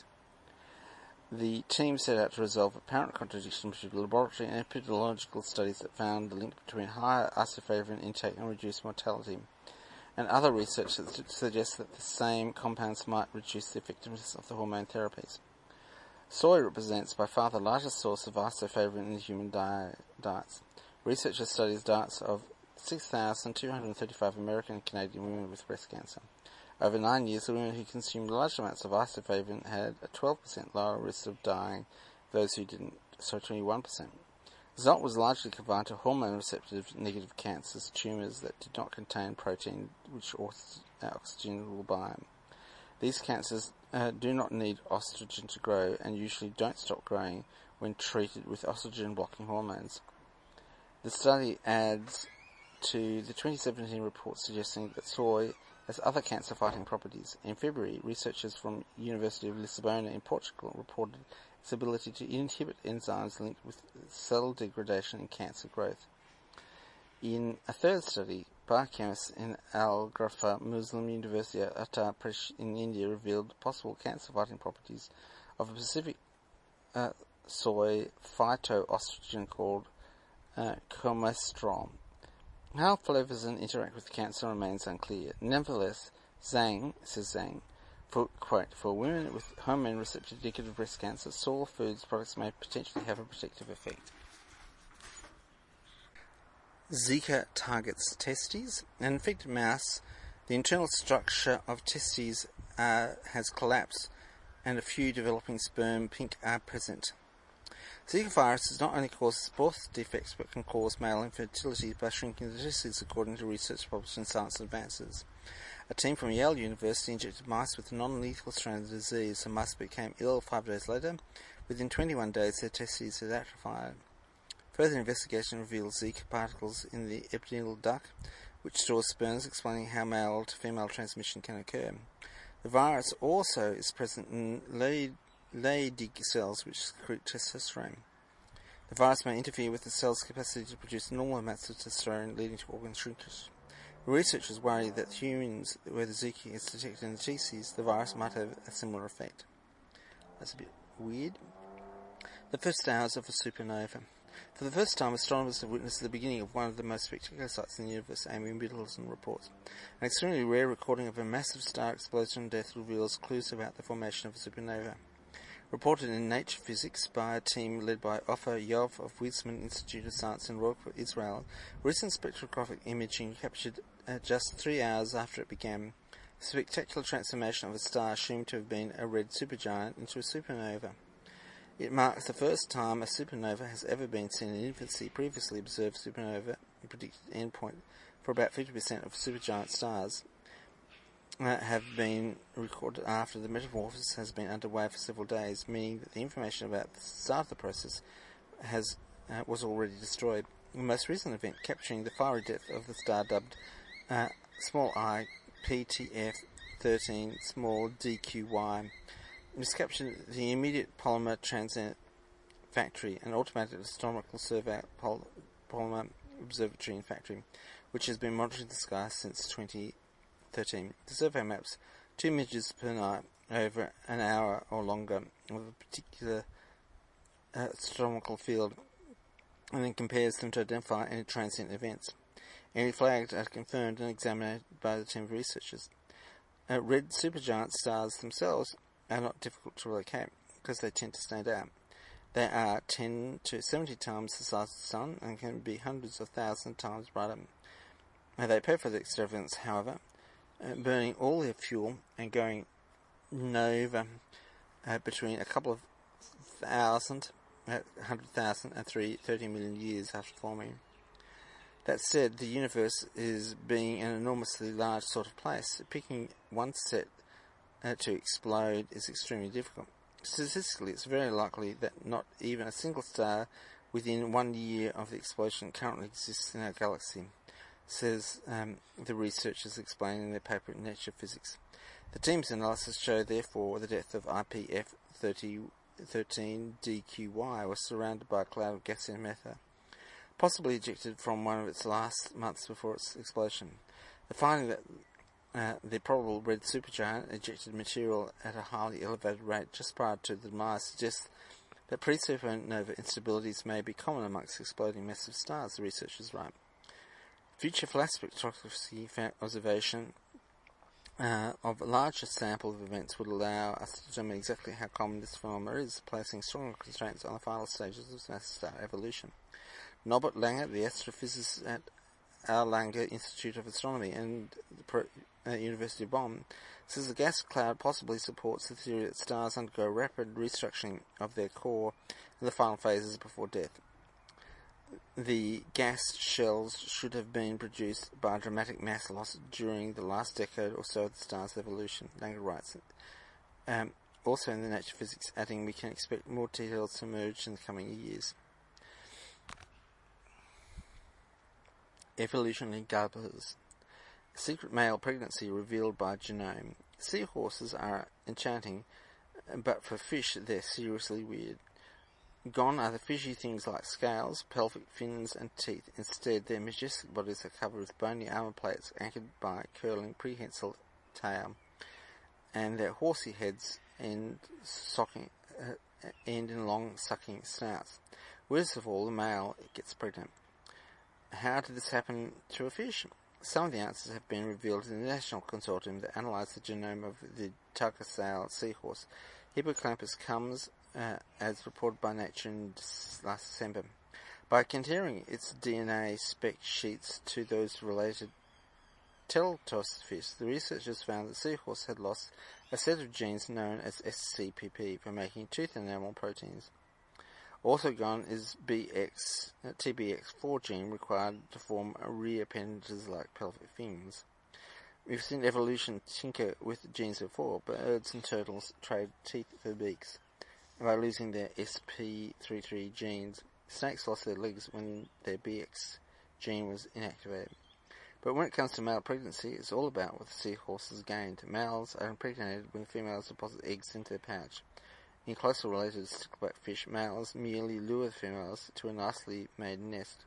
S1: The team set out to resolve apparent contradiction between laboratory and epidemiological studies that found the link between higher isoflavone intake and reduced mortality, and other research that suggests that the same compounds might reduce the effectiveness of the hormone therapies. Soy represents by far the largest source of isoflavone in human di- diets. Researchers studied diets of six thousand two hundred thirty-five American and Canadian women with breast cancer. Over nine years, the women who consumed large amounts of isoflavone had a twelve percent lower risk of dying, those who didn't, so twenty-one percent. The result was largely confined to hormone-receptive negative cancers, tumours that did not contain protein which oxygen will bind. These cancers uh, do not need oestrogen to grow and usually don't stop growing when treated with oestrogen-blocking hormones. The study adds to the twenty seventeen report suggesting that soy has other cancer-fighting properties. In February, researchers from University of Lisbona in Portugal reported its ability to inhibit enzymes linked with cell degradation and cancer growth. In a third study, biochemists in Al-Gharafa Muslim University at Uttar Pradesh in India revealed possible cancer-fighting properties of a specific uh, soy phytoestrogen called uh, comestrol. How flavazone interact with cancer remains unclear. Nevertheless, Zhang, says Zhang, for, quote, for women with hormone receptive negative breast cancer, soy foods products may potentially have a protective effect. Zika targets testes. In an infected mouse, the internal structure of testes uh, has collapsed and a few developing sperm pink are present. Zika virus does not only cause birth defects but can cause male infertility by shrinking the testes, according to research published in Science Advances. A team from Yale University injected mice with a non-lethal strain of the disease. The mice became ill five days later. Within twenty-one days, their testes had atrophied. Further investigation revealed Zika particles in the epididymal duct, which stores sperms, explaining how male to female transmission can occur. The virus also is present in Leydig cells, which secrete testosterone. The virus may interfere with the cell's capacity to produce normal amounts of testosterone, leading to organ shrinkage. The researchers worry that humans where the Zika is detected in the feces, the virus might have a similar effect. That's a bit weird. The first hours of a supernova. For the first time, astronomers have witnessed the beginning of one of the most spectacular sights in the universe, Amy Middleton reports. An extremely rare recording of a massive star explosion and death reveals clues about the formation of a supernova. Reported in Nature Physics by a team led by Ofer Yov of Weizmann Institute of Science in Rockford, Israel, recent spectroscopic imaging captured uh, just three hours after it began the spectacular transformation of a star assumed to have been a red supergiant into a supernova. It marks the first time a supernova has ever been seen in infancy. Previously observed supernova predicted endpoint for about fifty percent of supergiant stars uh, have been recorded after the metamorphosis has been underway for several days, meaning that the information about the start of the process has uh, was already destroyed. The most recent event capturing the fiery depth of the star, dubbed uh, small I P T F thirteen small D Q Y, was captured at the immediate Polymer Transient Factory, an automated astronomical survey pol- polymer observatory and factory, which has been monitoring the sky since twenty thirteen. The survey maps two images per night over an hour or longer of a particular uh, astronomical field, and then compares them to identify any transient events. Any flagged are confirmed and examined by the team of researchers. Uh, red supergiant stars themselves are not difficult to locate because they tend to stand out. They are ten to seventy times the size of the Sun and can be hundreds of thousands of times brighter. They pay for the extravagance, however, uh, burning all their fuel and going nova uh, between a couple of thousand, one hundred thousand and thirty million years after forming. That said, the universe is being an enormously large sort of place. Picking one set uh, to explode is extremely difficult. Statistically, it's very likely that not even a single star within one year of the explosion currently exists in our galaxy, says um, the researchers explain in their paper in Nature Physics. The team's analysis showed, therefore, the death of I P F thirteen D Q Y was surrounded by a cloud of gaseous matter, possibly ejected from one of its last months before its explosion. The finding that uh, the probable red supergiant ejected material at a highly elevated rate just prior to the demise suggests that pre-supernova instabilities may be common amongst exploding massive stars, the researchers write. Future flash spectroscopy observation uh, of a larger sample of events would allow us to determine exactly how common this phenomenon is, placing stronger constraints on the final stages of massive star evolution. Norbert Langer, the astrophysicist at Erlanger Institute of Astronomy and the Pro, uh, University of Bonn, says the gas cloud possibly supports the theory that stars undergo rapid restructuring of their core in the final phases before death. The gas shells should have been produced by dramatic mass loss during the last decade or so of the star's evolution, Langer writes. Um, also in the Nature Physics, adding we can expect more details to emerge in the coming years. Evolutionary garbers. Secret male pregnancy revealed by genome. Seahorses are enchanting, but for fish they're seriously weird. Gone are the fishy things like scales, pelvic fins and teeth. Instead, their majestic bodies are covered with bony armor plates anchored by a curling prehensile tail, and their horsey heads end, socking, uh, end in long sucking snouts. Worst of all, the male gets pregnant. How did this happen to a fish? Some of the answers have been revealed in the National Consortium that analysed the genome of the Tarka-Sale seahorse. Hippocampus comes, uh, as reported by Nature in last December. By comparing its D N A spec sheets to those related Teltos fish, the researchers found that the seahorse had lost a set of genes known as S C P P for making tooth enamel proteins. Also gone is B X, uh, T B X four gene required to form rear appendages like pelvic fins. We've seen evolution tinker with genes before, but birds and turtles trade teeth for beaks. By losing their S P thirty-three genes, snakes lost their legs when their B X gene was inactivated. But when it comes to male pregnancy, it's all about what the seahorses gained. Males are impregnated when females deposit eggs into their pouch. In closely related stickleback fish, males merely lure the females to a nicely made nest.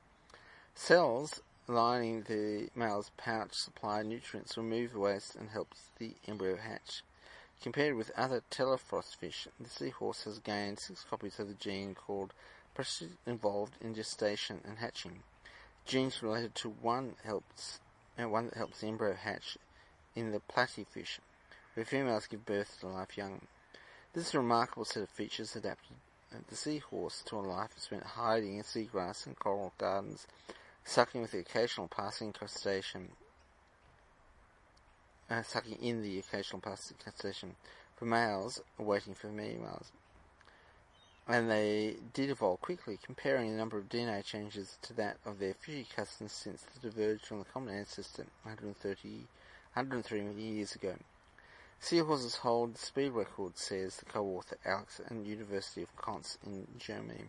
S1: Cells lining the male's pouch supply nutrients, remove waste, and helps the embryo hatch. Compared with other telefrost fish, the seahorse has gained six copies of the gene called pressure involved in gestation and hatching. Genes related to one helps, and uh, one that helps the embryo hatch in the platyfish, where females give birth to live young. This is a remarkable set of features adapted the seahorse to a life spent hiding in seagrass and coral gardens, sucking with the occasional passing crustacean, uh, sucking in the occasional passing crustacean for males, waiting for females. And they did evolve quickly, comparing the number of D N A changes to that of their fishy cousins since they diverged from the common ancestor one hundred thirty, one hundred three million years ago. Seahorses hold the speed record, says the co-author Alex at the University of Konz in Germany.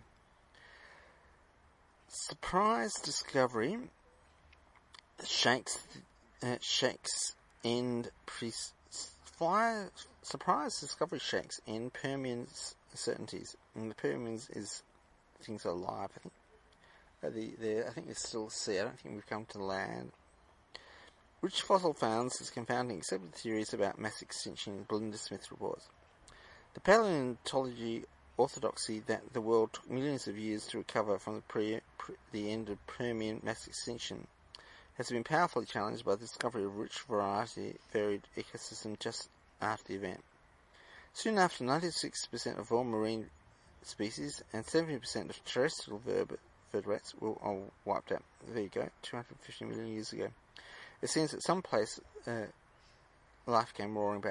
S1: Surprise discovery shakes uh, shakes end pre- fly, surprise discovery shakes end Permian's certainties. And the Permians is things are alive. I think uh, the, the I think there's still sea. I don't think we've come to land. Rich fossil founds is confounding accepted theories about mass extinction, Belinda Smith reports. The paleontology orthodoxy that the world took millions of years to recover from the, pre, pre, the end of Permian mass extinction has been powerfully challenged by the discovery of rich variety varied ecosystem just after the event. Soon after, ninety-six percent of all marine species and seventy percent of terrestrial vertebrates were all wiped out. There you go, two hundred fifty million years ago. It seems that some place uh, life came roaring back.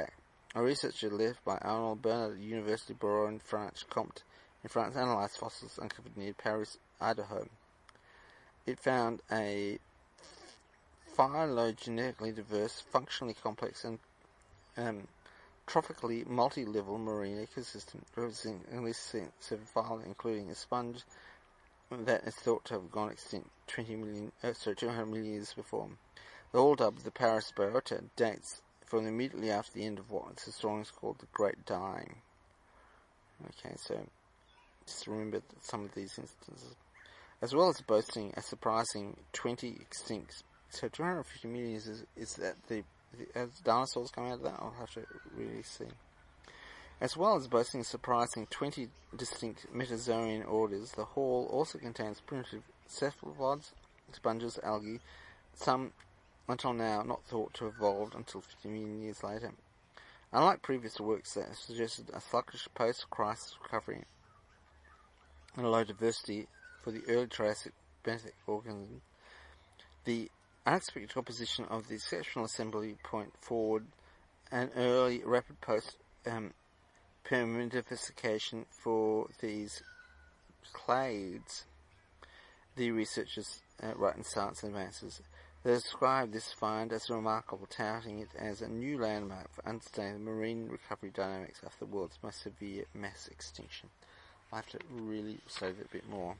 S1: A researcher led by Arnold Bernard at the University Bourg-en-Franche-Comté in France analysed fossils uncovered near Paris, Idaho. It found a phylogenetically diverse, functionally complex, and um, trophically multi-level marine ecosystem, representing at least seven phyla, including a sponge that is thought to have gone extinct twenty million, uh, sorry, two hundred million years before. The all dubbed the Paris Biota dates from immediately after the end of what historians called the Great Dying. Okay, so just remember some of these instances. As well as boasting a surprising twenty extinct, so two hundred fifty million years is, is that the, the as dinosaurs come out of that? I'll have to really see. As well as boasting a surprising twenty distinct metazoan orders, the haul also contains primitive cephalopods, sponges, algae, some until now not thought to have evolved until fifty million years later. Unlike previous works that suggested a sluggish post-crisis recovery and a low diversity for the early Triassic benthic organism, the unexpected composition of the exceptional assembly point forward an early rapid post um, permidification for these clades. The researchers uh, write in Science Advances. They describe this find as remarkable, touting it as a new landmark for understanding the marine recovery dynamics after the world's most severe mass extinction. I have to really study it a bit more.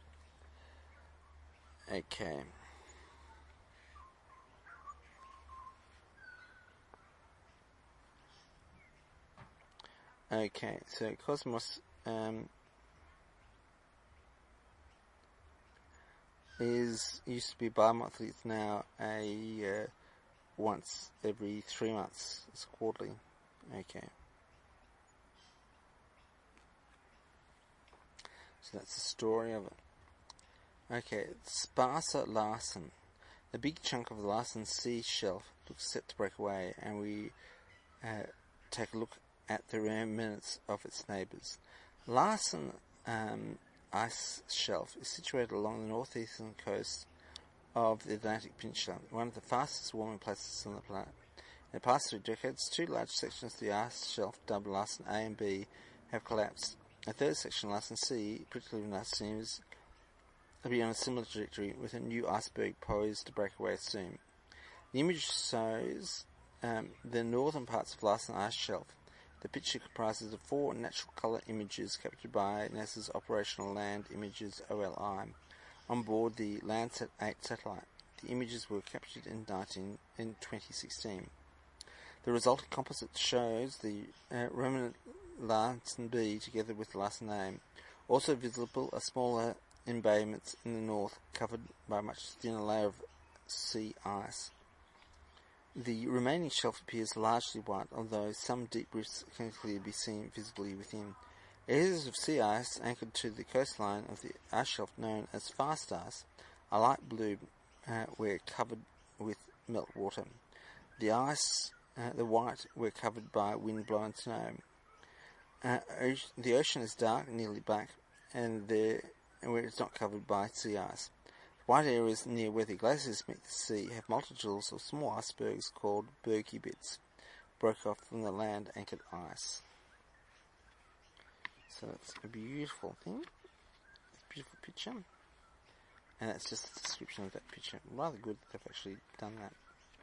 S1: Okay. Okay, so Cosmos um, is used to be bi-monthly. It's now a uh, once every three months. It's quarterly. Okay. So that's the story of it. Okay, Sparsa Larsen. The big chunk of the Larsen Sea shelf looks set to break away, and we uh, take a look at the remnants of its neighbours. Larsen um, ice shelf is situated along the northeastern coast of the Atlantic Peninsula, one of the fastest warming places on the planet. In the past three decades, two large sections of the ice shelf, dubbed Larsen A and B, have collapsed. A third section, Larsen C, particularly now seems to be on a similar trajectory, with a new iceberg poised to break away soon. The image shows um, the northern parts of Larsen ice shelf. The picture comprises of four natural colour images captured by NASA's Operational Land Images O L I on board the Landsat eight satellite. The images were captured in, nineteen, in twenty sixteen. The resulting composite shows the uh, remnant Larsen B together with Larsen A. Also visible are smaller embayments in the north, covered by a much thinner layer of sea ice. The remaining shelf appears largely white, although some deep rifts can clearly be seen visibly within. Areas of sea ice anchored to the coastline of the ice shelf, known as fast ice, are light blue, uh, where covered with meltwater. The ice, uh, the white, were covered by wind-blown snow. Uh, the ocean is dark, nearly black, and there, where it's not covered by sea ice. White areas near where the glaciers meet the sea have multitudes of small icebergs called bergy bits, broke off from the land-anchored ice. So that's a beautiful thing, a beautiful picture, and that's just a description of that picture. Rather good that they've actually done that.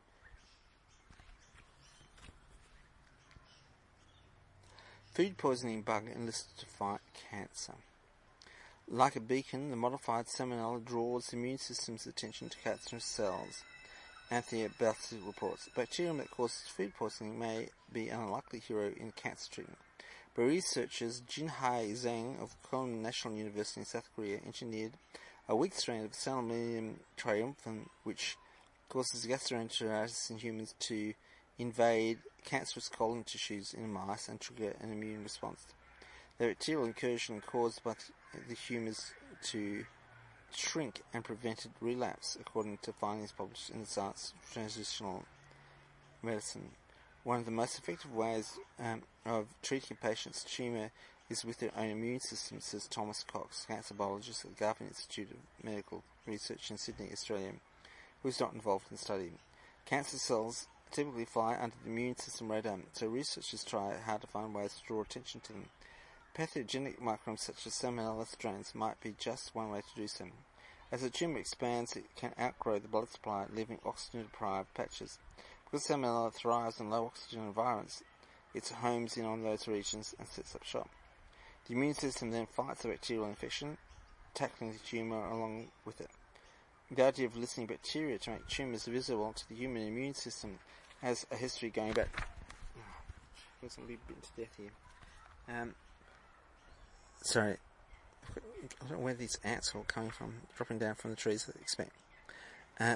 S1: Food poisoning bug enlisted to fight cancer. Like a beacon, the modified salmonella draws the immune system's attention to cancerous cells. Anthea Balsi reports, the bacterium that causes food poisoning may be an unlikely hero in cancer treatment. But researchers Jinhai Zhang of Korea National University in South Korea engineered a weak strain of Salmonella triumphans, which causes gastroenteritis in humans, to invade cancerous colon tissues in mice and trigger an immune response. The bacterial incursion caused by the humours to shrink and prevented relapse, according to findings published in the Science Translational Medicine. One of the most effective ways um, of treating a patient's tumour is with their own immune system, says Thomas Cox, cancer biologist at the Garvan Institute of Medical Research in Sydney, Australia, who is not involved in the study. Cancer cells typically fly under the immune system radar, so researchers try hard to find ways to draw attention to them. Pathogenic microbes such as Salmonella strains might be just one way to do so. As the tumour expands, it can outgrow the blood supply, leaving oxygen-deprived patches. Because Salmonella thrives in low oxygen environments, it homes in on those regions and sets up shop. The immune system then fights the bacterial infection, tackling the tumour along with it. The idea of eliciting bacteria to make tumours visible to the human immune system has a history going back... Oh, I'm going to be bitten to death here. Um, sorry. I don't know where these ants are all coming from, dropping down from the trees that they expect. Uh,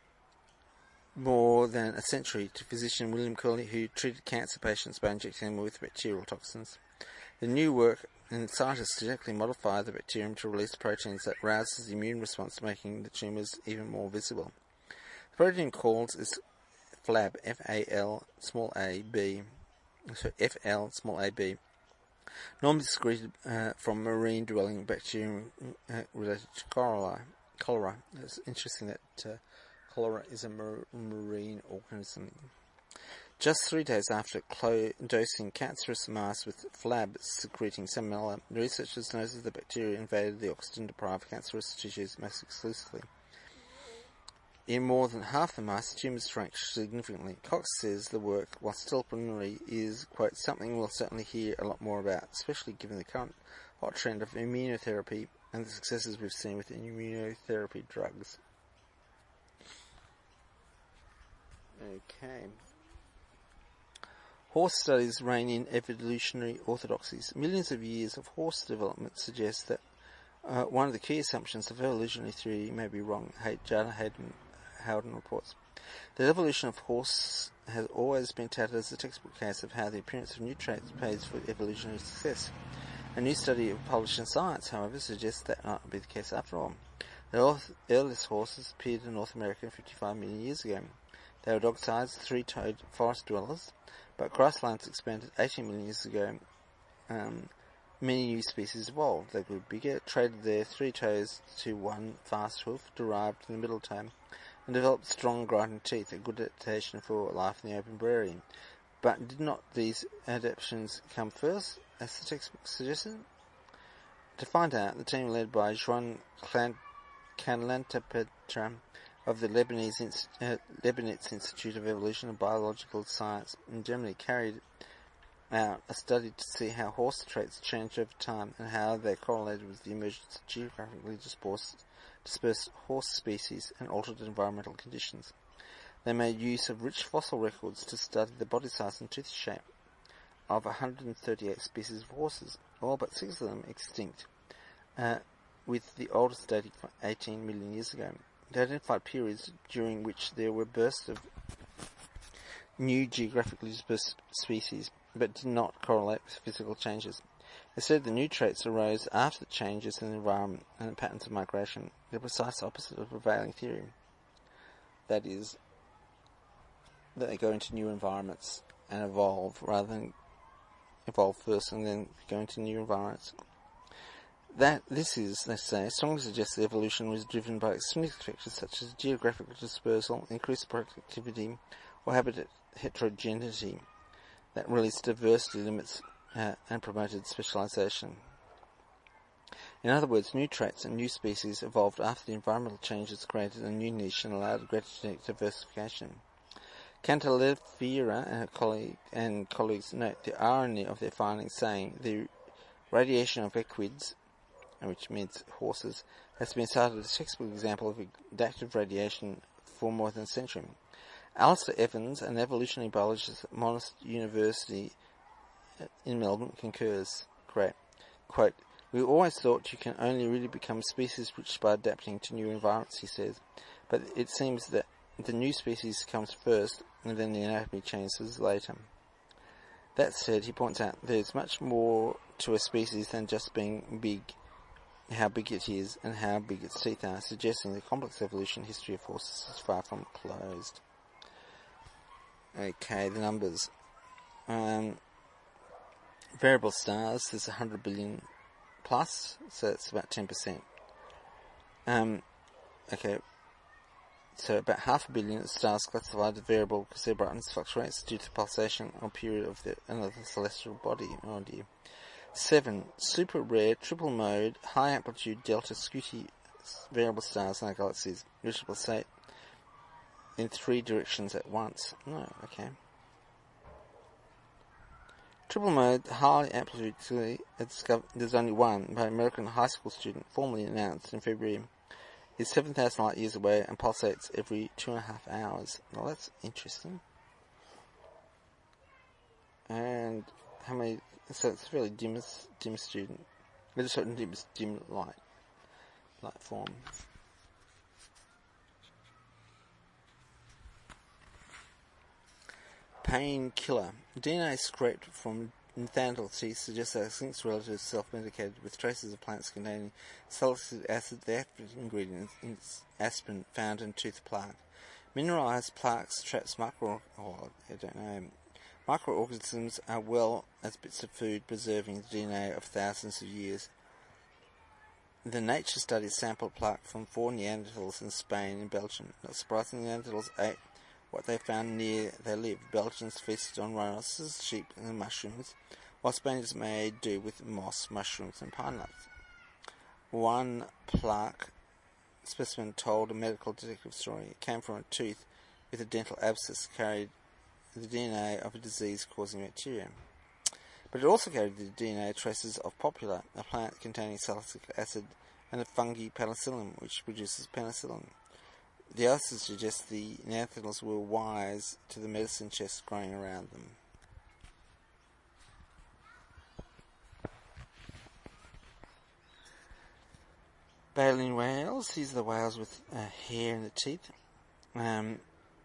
S1: more than a century to physician William Curley, who treated cancer patients by injecting them with bacterial toxins. The new work in scientists genetically modify the bacterium to release proteins that rouses the immune response, making the tumours even more visible. The protein called is F L A B, F A L small a b, so F L small a b, normally secreted uh, from marine-dwelling bacterium uh, related to cholera. Cholera. It's interesting that uh, cholera is a mar- marine organism. Just three days after clo- dosing cancerous mice with F L A B secreting Salmonella, researchers noticed the bacteria invaded the oxygen-deprived cancerous tissues most exclusively. In more than half the mice, tumours shrank significantly. Cox says the work, while still preliminary, is, quote, something we'll certainly hear a lot more about, especially given the current hot trend of immunotherapy and the successes we've seen with immunotherapy drugs. Okay. Horse studies rein in evolutionary orthodoxies. Millions of years of horse development suggest that uh, one of the key assumptions of evolutionary theory may be wrong, Jada Hayden, Howden reports. The evolution of horse has always been touted as a textbook case of how the appearance of new traits pays for evolutionary success. A new study published in Science, however, suggests that not be the case after all. The earliest horses appeared in North America fifty-five million years ago. They were dog-sized, three-toed forest dwellers, but grasslands expanded eighteen million years ago. Um, many new species evolved. They grew bigger, traded their three toes to one fast hoof derived from the middle toe, and developed strong grinding teeth, a good adaptation for life in the open prairie. But did not these adaptations come first, as the textbook suggested? To find out, the team led by Juan Canlantapetra of the Lebanese, uh, Leibniz Institute of Evolution and Biological Science in Germany carried out a study to see how horse traits changed over time and how they correlated with the emergence of geographically dispersed, dispersed horse species and altered environmental conditions. They made use of rich fossil records to study the body size and tooth shape of one hundred thirty-eight species of horses, all but six of them extinct, uh, with the oldest dating from eighteen million years ago. They identified periods during which there were bursts of new geographically dispersed species, but did not correlate with physical changes. Instead, the new traits arose after the changes in the environment and the patterns of migration, the precise opposite of prevailing theory. That is, that they go into new environments and evolve, rather than evolve first and then go into new environments. That this is, they say, strongly suggests that evolution was driven by extrinsic factors such as geographical dispersal, increased productivity, or habitat heterogeneity that released diversity limits uh, and promoted specialization. In other words, new traits and new species evolved after the environmental changes created a new niche and allowed greater genetic diversification. Cantalevera and her colleague and colleagues note the irony of their findings, saying the radiation of equids, which means horses, has been cited as a textbook example of adaptive radiation for more than a century. Alistair Evans, an evolutionary biologist at Monash University in Melbourne, concurs. Great. Quote, "We always thought you can only really become species-rich by adapting to new environments," he says, "but it seems that the new species comes first and then the anatomy changes later." That said, he points out there's much more to a species than just being big, how big it is and how big its teeth are, suggesting the complex evolution history of horses is far from closed. Okay, the numbers. Um, variable stars, there's one hundred billion plus, so it's about ten percent. Um, okay, So about half a billion stars classified as variable because their brightness fluctuates due to pulsation or period of the, another celestial body. Oh dear. Seven. Super rare, triple mode, high amplitude delta Scuti variable stars in our galaxies. Which pulsate in three directions at once. No, okay. Triple mode, high amplitude, there's only one by an American high school student, formally announced in February. Is seven thousand light years away and pulsates every two and a half hours. Well, that's interesting. And how many, so it's fairly dim, dim student. There's a certain dim, dim light, light form. Painkiller. D N A scraped from Neanderthal teeth suggests that Extinct's relatives self-medicated with traces of plants containing salicylic acid, the active ingredient in aspirin found in tooth plaque. Mineralized plaques traps micro, oh, I don't know, microorganisms are well as bits of food preserving the D N A of thousands of years. The Nature study sampled plaque from four Neanderthals in Spain and Belgium. Not surprisingly, Neanderthals ate what they found near they lived. Belgians feasted on rhinoceroses, sheep and mushrooms, while Spaniards made do with moss, mushrooms and pine nuts. One plaque specimen told a medical detective story. It came from a tooth with a dental abscess, carried the D N A of a disease-causing bacteria. But it also carried the D N A traces of Poplar, a plant containing salicylic acid, and a fungi penicillium, which produces penicillin. The others suggest the Neanderthals were wise to the medicine chest growing around them. Baleen whales. These are the whales with uh, hair in the teeth. Um,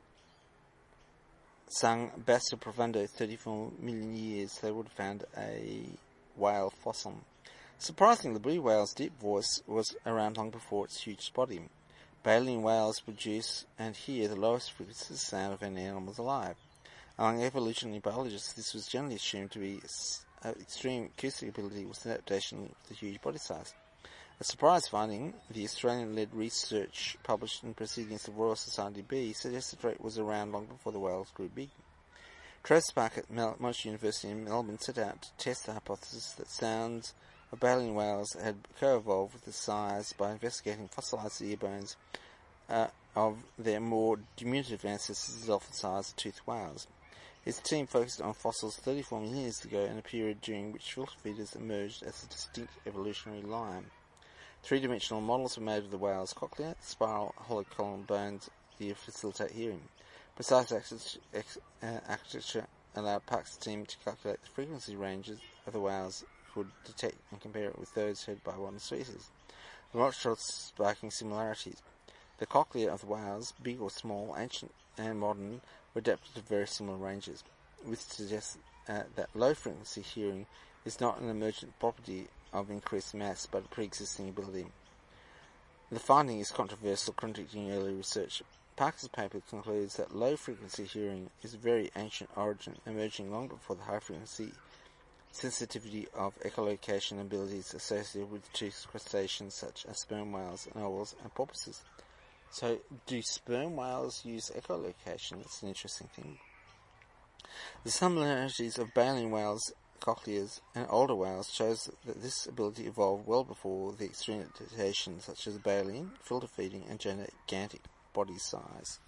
S1: sung Basso Profundo, thirty-four million years, they would have found a whale fossil. Surprisingly, the blue whale's deep voice was around long before its huge body. Baleen whales produce and hear the lowest frequency sound of any animals alive. Among evolutionary biologists, this was generally assumed to be uh, extreme acoustic ability with adaptation to the huge body size. A surprise finding, the Australian-led research published in Proceedings of Royal Society B suggests the trait was around long before the whales grew big. Travis Spark at Monash University in Melbourne set out to test the hypothesis that sounds of baleen whales had co-evolved with the size by investigating fossilized ear bones uh, of their more diminutive ancestors, dolphin-sized toothed whales. His team focused on fossils thirty-four million years ago in a period during which filter feeders emerged as a distinct evolutionary line. Three-dimensional models were made of the whale's cochlea, spiral hollow column bones to facilitate hearing. Precise architecture allowed Park's team to calculate the frequency ranges of the whales could detect and compare it with those heard by modern species. The results showed striking similarities. The cochlea of the whales, big or small, ancient and modern, were adapted to very similar ranges, which suggests uh, that low-frequency hearing is not an emergent property of increased mass, but a pre-existing ability. The finding is controversial, contradicting early research. Parker's paper concludes that low-frequency hearing is of very ancient origin, emerging long before the high-frequency sensitivity of echolocation abilities associated with toothed crustaceans such as sperm whales, narwhals, and porpoises. So, do sperm whales use echolocation? That's an interesting thing. The similarities of baleen whales' cochleas and older whales shows that this ability evolved well before the extreme adaptations such as baleen, filter feeding, and gigantic body size.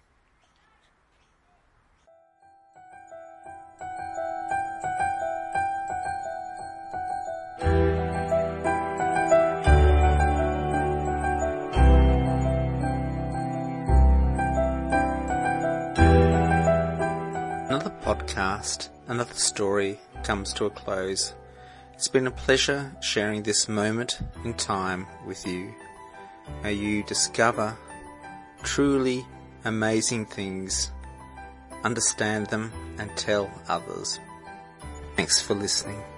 S1: Another podcast, another story comes to a close. It's been a pleasure sharing this moment in time with you. May you discover truly amazing things, understand them, and tell others. Thanks for listening.